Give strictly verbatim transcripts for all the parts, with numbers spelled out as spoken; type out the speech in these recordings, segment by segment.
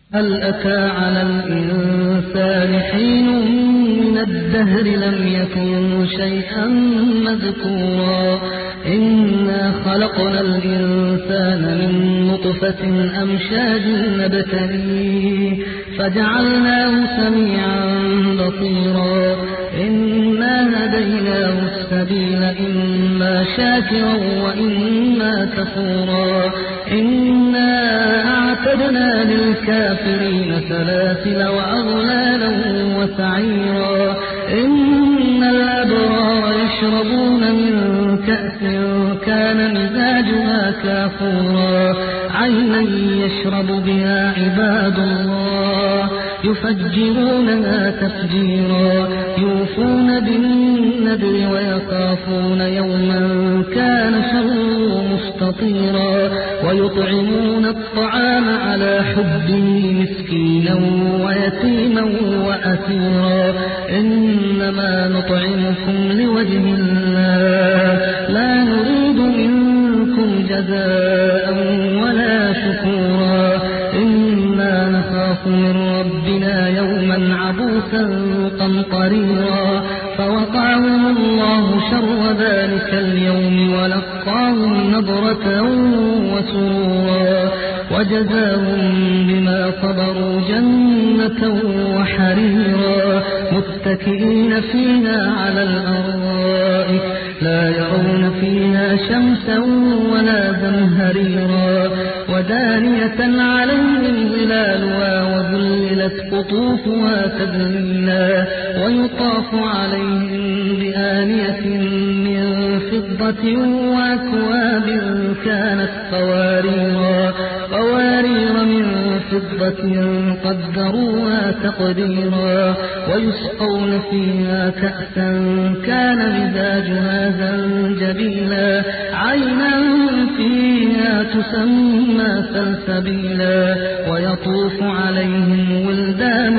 هل أتى على الإنسان حين من الدهر لم يكن شيئا مذكورا إنا خلقنا الإنسان من نطفة أمشاج نبتليه فجعلناه سميعا بصيرا إنا هديناه السبيل إما شاكرا وإما كفورا إنا أعتدنا للكافرين سلاسل وأغلالا وسعيرا إن الأبرار يشربون من كأس كان مزاجها كافورا عينا يشرب بها عباد الله يفجرونها تفجيرا يوفون بالنذر ويخافون يوما كان شره مستطيرا ويطعمون الطعام على حبه مسكينا ويتيما وأسيرا إنما نطعمكم لوجه الله لا نريد منكم جزاء ولا شكورا إنا نخاف من ربنا يوما عبوسا قمطريرا فوقعهم الله شر ذلك اليوم ولقاهم نضرة وسرورا وجزاهم بما صبروا جنة وحريرا متكئين فيها على الأرائك لا يرون فيها شمسا ولا زمهريرا ودانية عليهم ظلالها وذللت قطوفها تذليلا ويطاف عليهم بآنية من فضة وأكواب كانت قواريرا قوارير من فضة قدروها تقديرا ويسقون فيها كأسا كان مزاجها زنجبيلا عينا فيها تسمى سلسبيلا ويطوف عليهم ولدان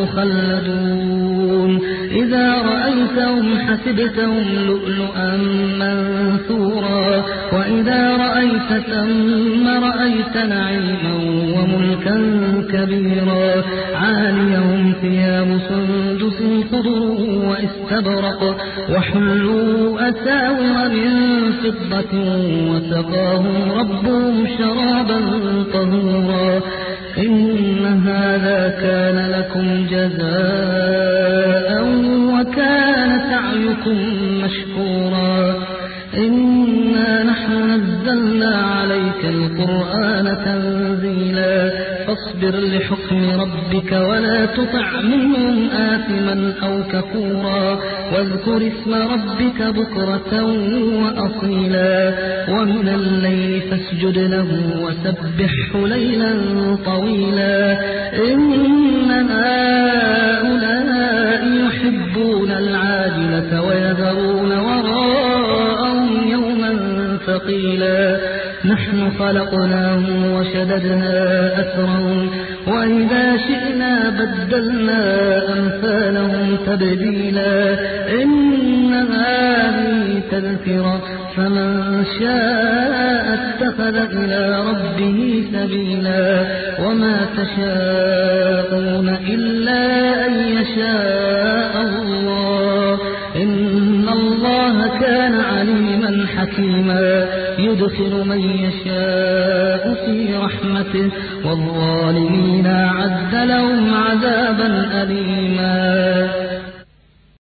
مخلدون إذا رأيتهم حسبتهم لؤلؤا منثورا وإذا رأيت ثم رأيت نعيما وملكا كبيرا عاليهم ثياب سندس خضر واستبرق وحلوا أساور من فضة وسقاهم ربهم شرابا طهورا إن هذا كان لكم جزاء وكان سعيكم مشكورا إنا نحن نزلنا عليك القرآن تنزيلا فاصبر لحكم ربك ولا تطع منهم آثما أو كفورا واذكر اسم ربك بكرة وأصيلا ومن الليل فاسجد له وسبحه ليلا طويلا إن هؤلاء يحبون العاجلة ويذرون وراءهم يوما ثقيلا نحن خلقناهم وشددنا أسرهم وإذا شئنا بدلنا أمثالهم تبديلا إن هذه تذكرة فمن شاء اتخذ إلى ربه سبيلا وما تشاءون إلا أن يشاء الله إن الله كان عليما حكيما يدخل من يشاء في رحمته والظالمين أعد لهم عذابا أليما